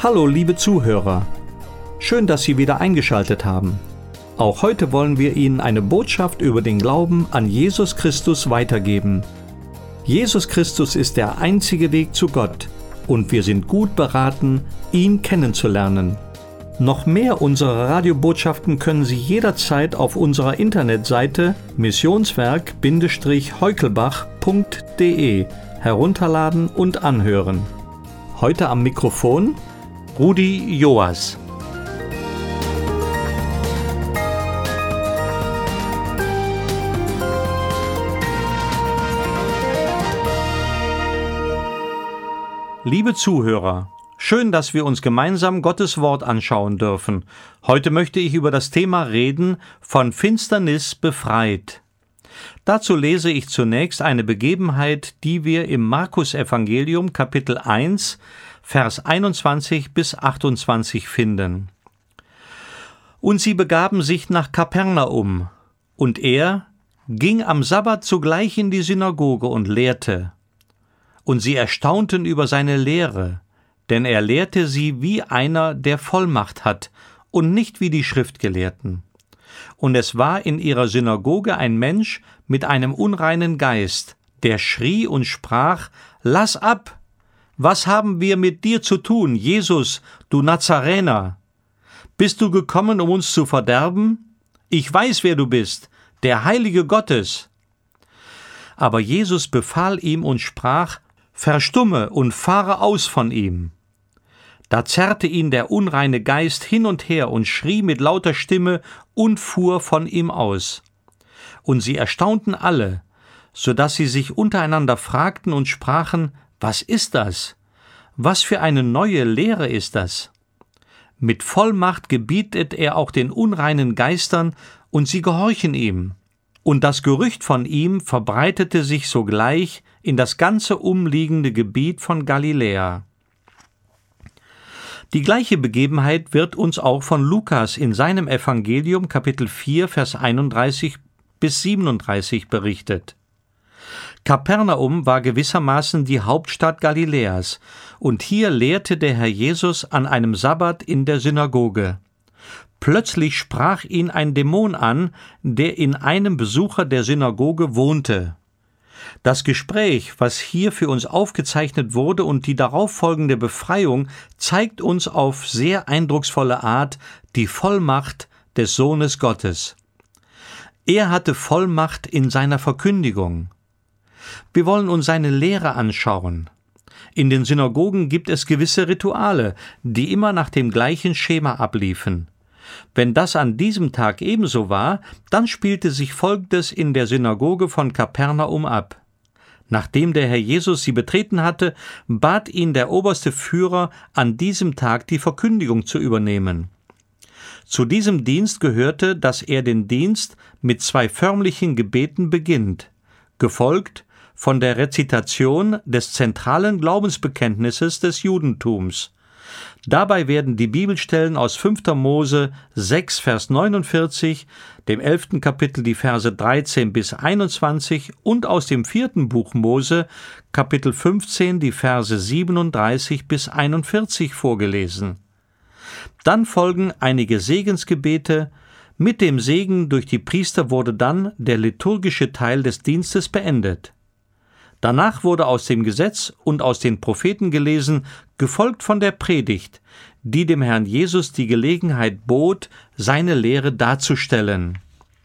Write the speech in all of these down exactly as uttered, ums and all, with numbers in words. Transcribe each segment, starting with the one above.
Hallo liebe Zuhörer, schön, dass Sie wieder eingeschaltet haben. Auch heute wollen wir Ihnen eine Botschaft über den Glauben an Jesus Christus weitergeben. Jesus Christus ist der einzige Weg zu Gott und wir sind gut beraten, ihn kennenzulernen. Noch mehr unserer Radiobotschaften können Sie jederzeit auf unserer Internetseite missionswerk heukelbach punkt de herunterladen und anhören. Heute am Mikrofon Rudi Joas. Liebe Zuhörer, schön, dass wir uns gemeinsam Gottes Wort anschauen dürfen. Heute möchte ich über das Thema reden, von Finsternis befreit. Dazu lese ich zunächst eine Begebenheit, die wir im Markus-Evangelium Kapitel eins, Vers einundzwanzig bis achtundzwanzig finden. Und sie begaben sich nach Kapernaum, und er ging am Sabbat zugleich in die Synagoge und lehrte. Und sie erstaunten über seine Lehre, denn er lehrte sie wie einer, der Vollmacht hat, und nicht wie die Schriftgelehrten. Und es war in ihrer Synagoge ein Mensch mit einem unreinen Geist, der schrie und sprach: Lass ab! Was haben wir mit dir zu tun, Jesus, du Nazarener? Bist du gekommen, um uns zu verderben? Ich weiß, wer du bist, der Heilige Gottes. Aber Jesus befahl ihm und sprach: Verstumme und fahre aus von ihm. Da zerrte ihn der unreine Geist hin und her und schrie mit lauter Stimme und fuhr von ihm aus. Und sie erstaunten alle, so dass sie sich untereinander fragten und sprachen: Was ist das? Was für eine neue Lehre ist das? Mit Vollmacht gebietet er auch den unreinen Geistern, und sie gehorchen ihm. Und das Gerücht von ihm verbreitete sich sogleich in das ganze umliegende Gebiet von Galiläa. Die gleiche Begebenheit wird uns auch von Lukas in seinem Evangelium Kapitel vier, Vers einunddreißig bis siebenunddreißig berichtet. Kapernaum war gewissermaßen die Hauptstadt Galiläas, und hier lehrte der Herr Jesus an einem Sabbat in der Synagoge. Plötzlich sprach ihn ein Dämon an, der in einem Besucher der Synagoge wohnte. Das Gespräch, was hier für uns aufgezeichnet wurde, und die darauffolgende Befreiung zeigt uns auf sehr eindrucksvolle Art die Vollmacht des Sohnes Gottes. Er hatte Vollmacht in seiner Verkündigung. Wir wollen uns seine Lehre anschauen. In den Synagogen gibt es gewisse Rituale, die immer nach dem gleichen Schema abliefen. Wenn das an diesem Tag ebenso war, dann spielte sich Folgendes in der Synagoge von Kapernaum ab. Nachdem der Herr Jesus sie betreten hatte, bat ihn der oberste Führer, an diesem Tag die Verkündigung zu übernehmen. Zu diesem Dienst gehörte, dass er den Dienst mit zwei förmlichen Gebeten beginnt, gefolgt von der Rezitation des zentralen Glaubensbekenntnisses des Judentums. Dabei werden die Bibelstellen aus fünfter Mose sechs, Vers neunundvierzig, dem elften Kapitel die Verse dreizehn bis einundzwanzig und aus dem vierten Buch Mose, Kapitel fünfzehn, die Verse siebenunddreißig bis einundvierzig vorgelesen. Dann folgen einige Segensgebete. Mit dem Segen durch die Priester wurde dann der liturgische Teil des Dienstes beendet. Danach wurde aus dem Gesetz und aus den Propheten gelesen, gefolgt von der Predigt, die dem Herrn Jesus die Gelegenheit bot, seine Lehre darzustellen.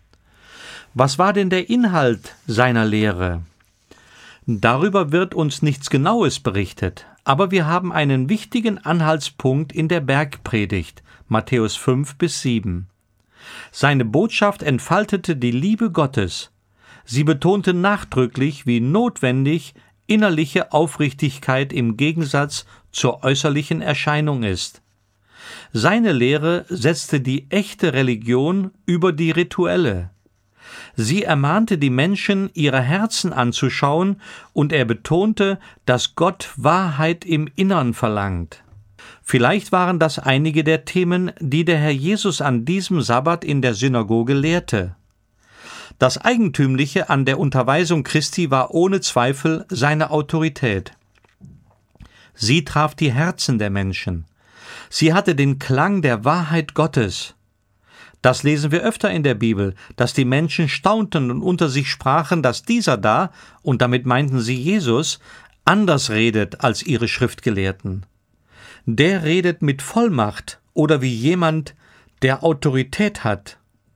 Was war denn der Inhalt seiner Lehre? Darüber wird uns nichts Genaues berichtet, aber wir haben einen wichtigen Anhaltspunkt in der Bergpredigt, Matthäus fünf bis sieben. Seine Botschaft entfaltete die Liebe Gottes. Sie betonte nachdrücklich, wie notwendig innerliche Aufrichtigkeit im Gegensatz zur äußerlichen Erscheinung ist. Seine Lehre setzte die echte Religion über die rituelle. Sie ermahnte die Menschen, ihre Herzen anzuschauen, und er betonte, dass Gott Wahrheit im Innern verlangt. Vielleicht waren das einige der Themen, die der Herr Jesus an diesem Sabbat in der Synagoge lehrte. Das Eigentümliche an der Unterweisung Christi war ohne Zweifel seine Autorität. Sie traf die Herzen der Menschen. Sie hatte den Klang der Wahrheit Gottes. Das lesen wir öfter in der Bibel, dass die Menschen staunten und unter sich sprachen, dass dieser da, und damit meinten sie Jesus, anders redet als ihre Schriftgelehrten. Der redet mit Vollmacht oder wie jemand, der Autorität hat.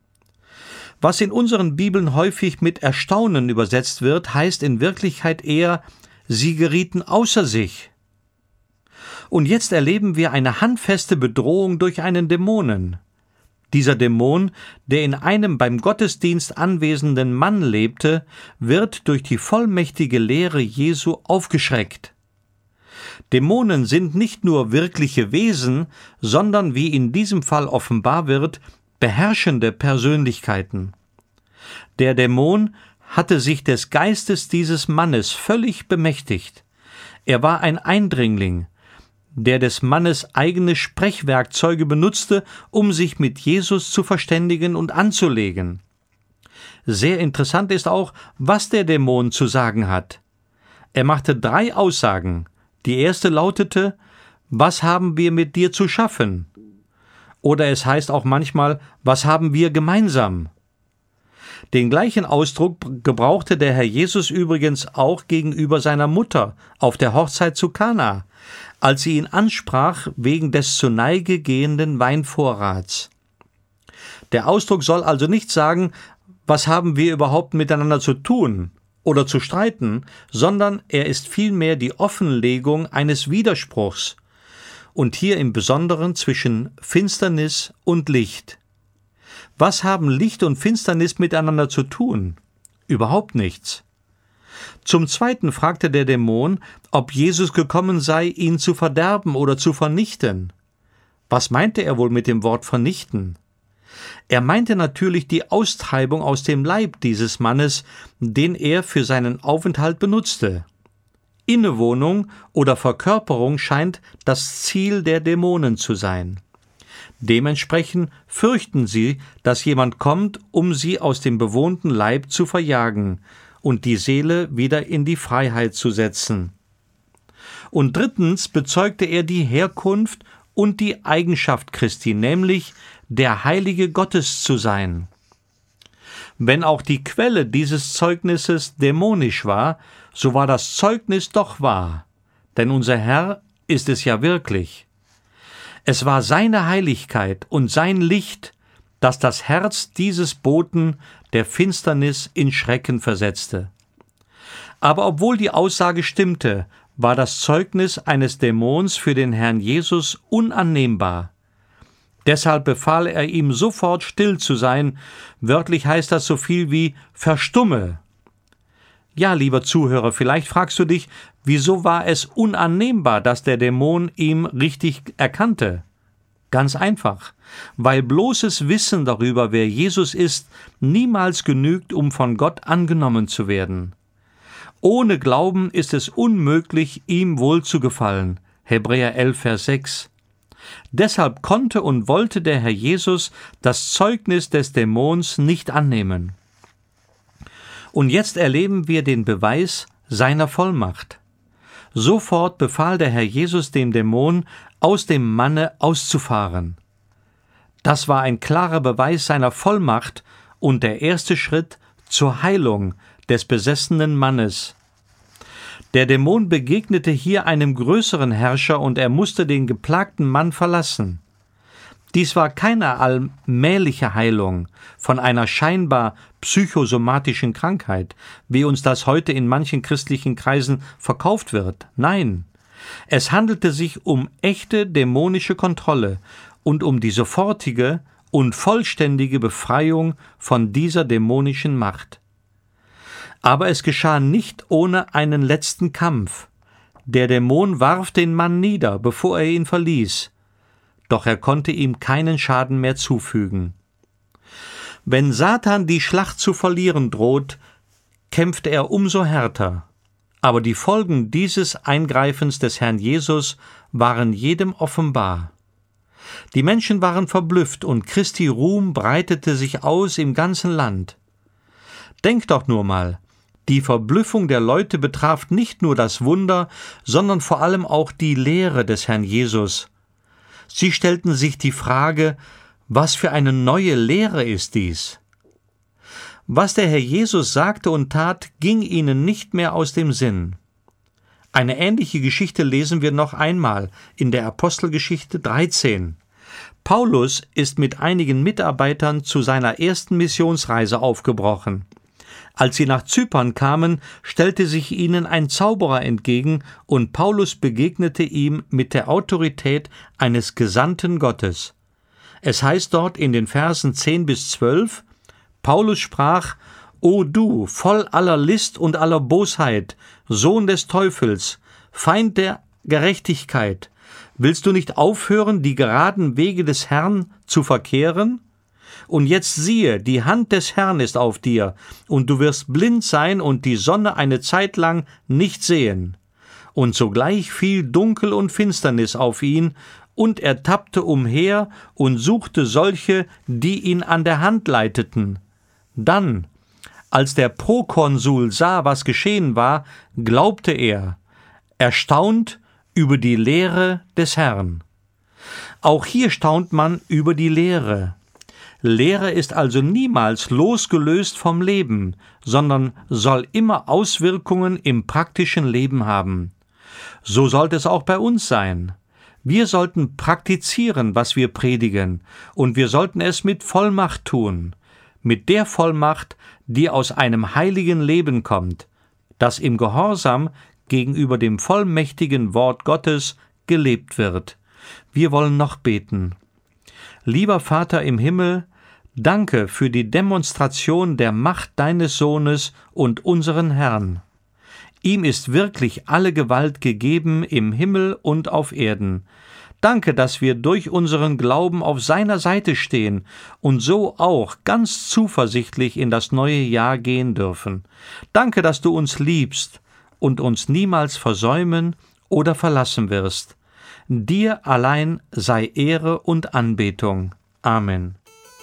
Was in unseren Bibeln häufig mit Erstaunen übersetzt wird, heißt in Wirklichkeit eher, sie gerieten außer sich. Und jetzt erleben wir eine handfeste Bedrohung durch einen Dämonen. Dieser Dämon, der in einem beim Gottesdienst anwesenden Mann lebte, wird durch die vollmächtige Lehre Jesu aufgeschreckt. Dämonen sind nicht nur wirkliche Wesen, sondern, wie in diesem Fall offenbar wird, beherrschende Persönlichkeiten. Der Dämon hatte sich des Geistes dieses Mannes völlig bemächtigt. Er war ein Eindringling, der des Mannes eigene Sprechwerkzeuge benutzte, um sich mit Jesus zu verständigen und anzulegen. Sehr interessant ist auch, was der Dämon zu sagen hat. Er machte drei Aussagen. Die erste lautete: Was haben wir mit dir zu schaffen? Oder es heißt auch manchmal: Was haben wir gemeinsam? Den gleichen Ausdruck gebrauchte der Herr Jesus übrigens auch gegenüber seiner Mutter auf der Hochzeit zu Kana, als sie ihn ansprach wegen des zur Neige gehenden Weinvorrats. Der Ausdruck soll also nicht sagen, was haben wir überhaupt miteinander zu tun oder zu streiten, sondern er ist vielmehr die Offenlegung eines Widerspruchs, und hier im Besonderen zwischen Finsternis und Licht. Was haben Licht und Finsternis miteinander zu tun? Überhaupt nichts. Zum Zweiten fragte der Dämon, ob Jesus gekommen sei, ihn zu verderben oder zu vernichten. Was meinte er wohl mit dem Wort vernichten? Er meinte natürlich die Austreibung aus dem Leib dieses Mannes, den er für seinen Aufenthalt benutzte. Innewohnung oder Verkörperung scheint das Ziel der Dämonen zu sein. Dementsprechend fürchten sie, dass jemand kommt, um sie aus dem bewohnten Leib zu verjagen und die Seele wieder in die Freiheit zu setzen. Und drittens bezeugte er die Herkunft und die Eigenschaft Christi, nämlich der Heilige Gottes zu sein. Wenn auch die Quelle dieses Zeugnisses dämonisch war, so war das Zeugnis doch wahr, denn unser Herr ist es ja wirklich. Es war seine Heiligkeit und sein Licht, das das Herz dieses Boten der Finsternis in Schrecken versetzte. Aber obwohl die Aussage stimmte, war das Zeugnis eines Dämons für den Herrn Jesus unannehmbar. Deshalb befahl er ihm sofort still zu sein, wörtlich heißt das so viel wie verstumme. Ja, lieber Zuhörer, vielleicht fragst du dich, wieso war es unannehmbar, dass der Dämon ihn richtig erkannte? Ganz einfach, weil bloßes Wissen darüber, wer Jesus ist, niemals genügt, um von Gott angenommen zu werden. Ohne Glauben ist es unmöglich, ihm wohlzugefallen. Hebräer elf, Vers sechs. Deshalb konnte und wollte der Herr Jesus das Zeugnis des Dämons nicht annehmen. Und jetzt erleben wir den Beweis seiner Vollmacht. Sofort befahl der Herr Jesus dem Dämon, aus dem Manne auszufahren. Das war ein klarer Beweis seiner Vollmacht und der erste Schritt zur Heilung des besessenen Mannes. Der Dämon begegnete hier einem größeren Herrscher und er musste den geplagten Mann verlassen. Dies war keine allmähliche Heilung von einer scheinbar psychosomatischen Krankheit, wie uns das heute in manchen christlichen Kreisen verkauft wird. Nein, es handelte sich um echte dämonische Kontrolle und um die sofortige und vollständige Befreiung von dieser dämonischen Macht. Aber es geschah nicht ohne einen letzten Kampf. Der Dämon warf den Mann nieder, bevor er ihn verließ. Doch er konnte ihm keinen Schaden mehr zufügen. Wenn Satan die Schlacht zu verlieren droht, kämpft er umso härter. Aber die Folgen dieses Eingreifens des Herrn Jesus waren jedem offenbar. Die Menschen waren verblüfft und Christi Ruhm breitete sich aus im ganzen Land. Denk doch nur mal, die Verblüffung der Leute betraf nicht nur das Wunder, sondern vor allem auch die Lehre des Herrn Jesus. Sie stellten sich die Frage, was für eine neue Lehre ist dies? Was der Herr Jesus sagte und tat, ging ihnen nicht mehr aus dem Sinn. Eine ähnliche Geschichte lesen wir noch einmal in der Apostelgeschichte dreizehn. Paulus ist mit einigen Mitarbeitern zu seiner ersten Missionsreise aufgebrochen. Als sie nach Zypern kamen, stellte sich ihnen ein Zauberer entgegen und Paulus begegnete ihm mit der Autorität eines Gesandten Gottes. Es heißt dort in den Versen zehn bis zwölf, Paulus sprach: O du, voll aller List und aller Bosheit, Sohn des Teufels, Feind der Gerechtigkeit, willst du nicht aufhören, die geraden Wege des Herrn zu verkehren? Und jetzt siehe, die Hand des Herrn ist auf dir, und du wirst blind sein und die Sonne eine Zeit lang nicht sehen. Und sogleich fiel Dunkel und Finsternis auf ihn, und er tappte umher und suchte solche, die ihn an der Hand leiteten. Dann, als der Prokonsul sah, was geschehen war, glaubte er, erstaunt über die Lehre des Herrn. Auch hier staunt man über die Lehre. Lehre ist also niemals losgelöst vom Leben, sondern soll immer Auswirkungen im praktischen Leben haben. So sollte es auch bei uns sein. Wir sollten praktizieren, was wir predigen, und wir sollten es mit Vollmacht tun, mit der Vollmacht, die aus einem heiligen Leben kommt, das im Gehorsam gegenüber dem vollmächtigen Wort Gottes gelebt wird. Wir wollen noch beten. Lieber Vater im Himmel, danke für die Demonstration der Macht deines Sohnes und unseren Herrn. Ihm ist wirklich alle Gewalt gegeben im Himmel und auf Erden. Danke, dass wir durch unseren Glauben auf seiner Seite stehen und so auch ganz zuversichtlich in das neue Jahr gehen dürfen. Danke, dass du uns liebst und uns niemals versäumen oder verlassen wirst. Dir allein sei Ehre und Anbetung. Amen.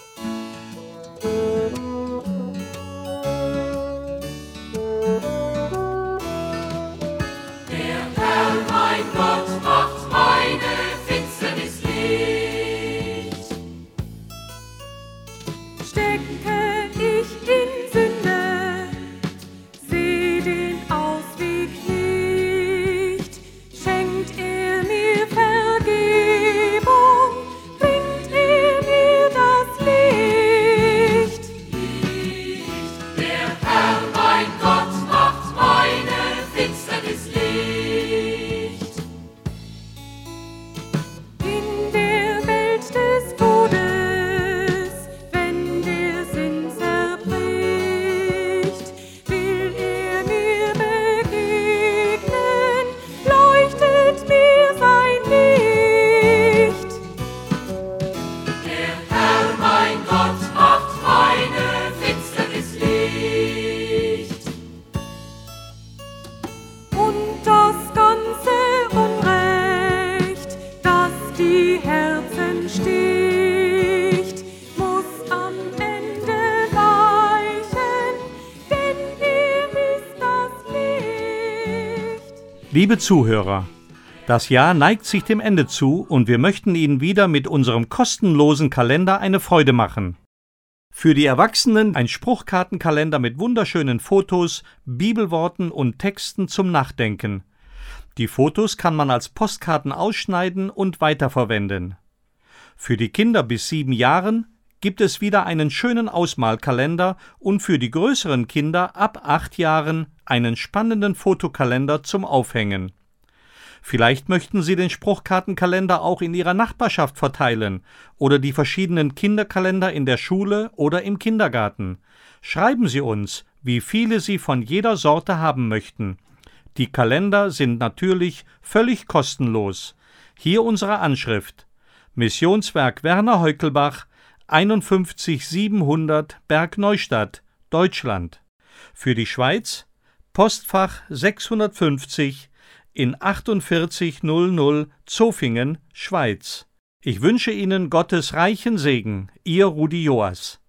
Liebe Zuhörer, das Jahr neigt sich dem Ende zu und wir möchten Ihnen wieder mit unserem kostenlosen Kalender eine Freude machen. Für die Erwachsenen ein Spruchkartenkalender mit wunderschönen Fotos, Bibelworten und Texten zum Nachdenken. Die Fotos kann man als Postkarten ausschneiden und weiterverwenden. Für die Kinder bis sieben Jahren gibt es wieder einen schönen Ausmalkalender und für die größeren Kinder ab acht Jahren einen spannenden Fotokalender zum Aufhängen. Vielleicht möchten Sie den Spruchkartenkalender auch in Ihrer Nachbarschaft verteilen oder die verschiedenen Kinderkalender in der Schule oder im Kindergarten. Schreiben Sie uns, wie viele Sie von jeder Sorte haben möchten. Die Kalender sind natürlich völlig kostenlos. Hier unsere Anschrift: Missionswerk Werner Heukelbach, einundfünfzig siebenhundert Bergneustadt, Deutschland. Für die Schweiz Postfach sechshundertfünfzig in achtundvierzig null null Zofingen, Schweiz. Ich wünsche Ihnen Gottes reichen Segen, Ihr Rudi Joas.